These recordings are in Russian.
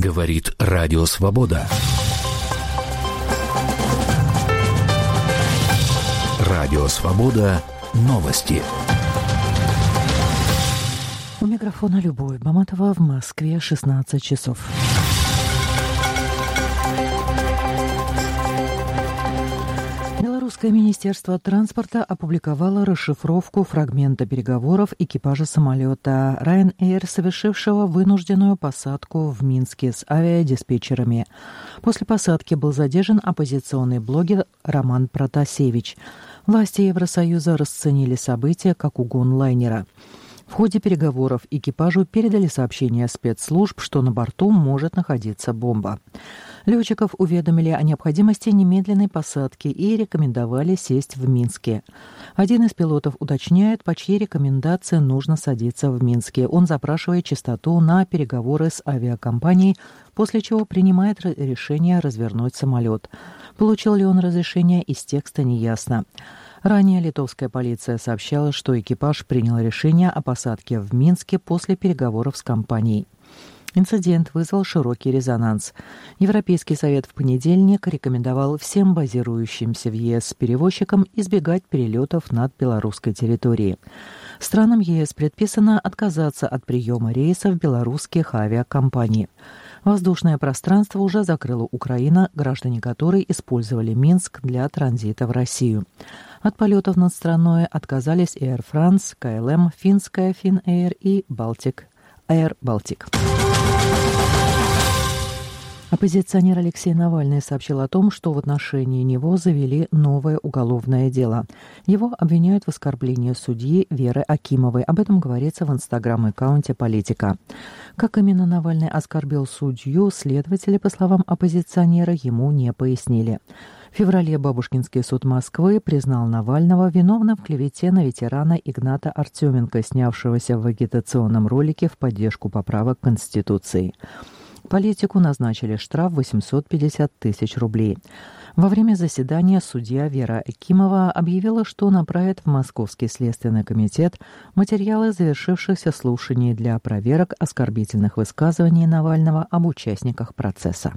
Говорит Радио Свобода. Радио Свобода. Новости. У микрофона Любовь Баматова, в Москве 16 часов. Белорусское министерство транспорта опубликовало расшифровку фрагмента переговоров экипажа самолета Ryanair, совершившего вынужденную посадку в Минске с авиадиспетчерами. После посадки был задержан оппозиционный блогер Роман Протасевич. Власти Евросоюза расценили события как угон лайнера. В ходе переговоров экипажу передали сообщение спецслужб, что на борту может находиться бомба. Летчиков уведомили о необходимости немедленной посадки и рекомендовали сесть в Минске. Один из пилотов уточняет, по чьей рекомендации нужно садиться в Минске. Он запрашивает частоту на переговоры с авиакомпанией, после чего принимает решение развернуть самолет. Получил ли он разрешение, из текста неясно. Ранее литовская полиция сообщала, что экипаж принял решение о посадке в Минске после переговоров с компанией. Инцидент вызвал широкий резонанс. Европейский совет в понедельник рекомендовал всем базирующимся в ЕС перевозчикам избегать перелетов над белорусской территорией. Странам ЕС предписано отказаться от приема рейсов белорусских авиакомпаний. Воздушное пространство уже закрыла Украина, граждане которой использовали Минск для транзита в Россию. От полетов над страной отказались Air France, KLM, финская Finnair и Air Baltic. Оппозиционер Алексей Навальный сообщил о том, что в отношении него завели новое уголовное дело. Его обвиняют в оскорблении судьи Веры Акимовой. Об этом говорится в инстаграм-аккаунте «Политика». Как именно Навальный оскорбил судью, следователи, по словам оппозиционера, ему не пояснили. В феврале Бабушкинский суд Москвы признал Навального виновным в клевете на ветерана Игната Артеменко, снявшегося в агитационном ролике в поддержку поправок к Конституции. Политику назначили штраф 850 тысяч рублей. Во время заседания судья Вера Акимова объявила, что направит в Московский следственный комитет материалы завершившихся слушаний для проверок оскорбительных высказываний Навального об участниках процесса.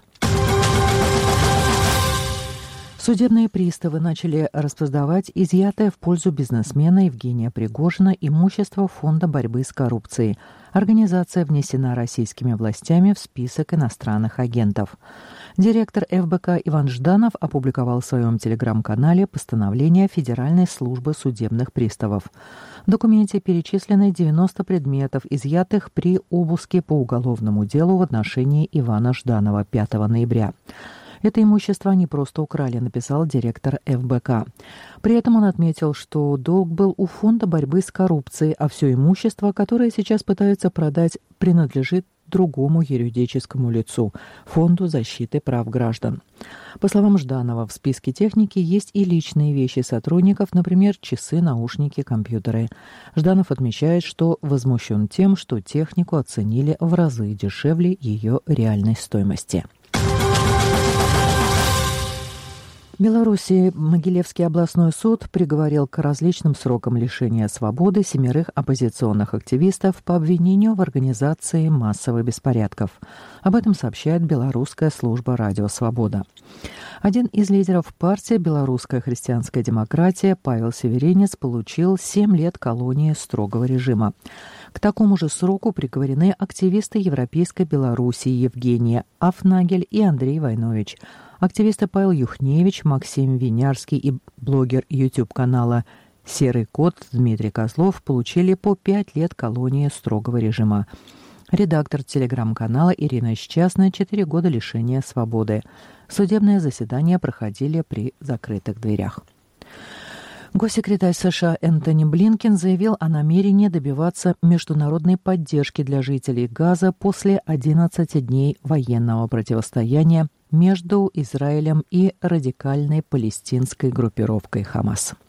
Судебные приставы начали распознавать изъятое в пользу бизнесмена Евгения Пригожина имущество Фонда борьбы с коррупцией. Организация внесена российскими властями в список иностранных агентов. Директор ФБК Иван Жданов опубликовал в своем телеграм-канале постановление Федеральной службы судебных приставов. В документе перечислены 90 предметов, изъятых при обыске по уголовному делу в отношении Ивана Жданова 5 ноября. Это имущество они просто украли, написал директор ФБК. При этом он отметил, что долг был у Фонда борьбы с коррупцией, а все имущество, которое сейчас пытаются продать, принадлежит другому юридическому лицу – Фонду защиты прав граждан. По словам Жданова, в списке техники есть и личные вещи сотрудников, например, часы, наушники, компьютеры. Жданов отмечает, что возмущен тем, что технику оценили в разы дешевле ее реальной стоимости. В Беларуси Могилевский областной суд приговорил к различным срокам лишения свободы 7 оппозиционных активистов по обвинению в организации массовых беспорядков. Об этом сообщает белорусская служба «Радио Свобода». Один из лидеров партии «Белорусская христианская демократия» Павел Северинец получил 7 лет колонии строгого режима. К такому же сроку приговорены активисты Европейской Белоруссии Евгения Афнагель и Андрей Войнович. Активисты Павел Юхневич, Максим Винярский и блогер YouTube-канала «Серый кот» Дмитрий Козлов получили по 5 лет колонии строгого режима. Редактор телеграм-канала Ирина Счастная 4 года лишения свободы. Судебные заседания проходили при закрытых дверях. Госсекретарь США Энтони Блинкен заявил о намерении добиваться международной поддержки для жителей Газа после 11 дней военного противостояния между Израилем и радикальной палестинской группировкой Хамас.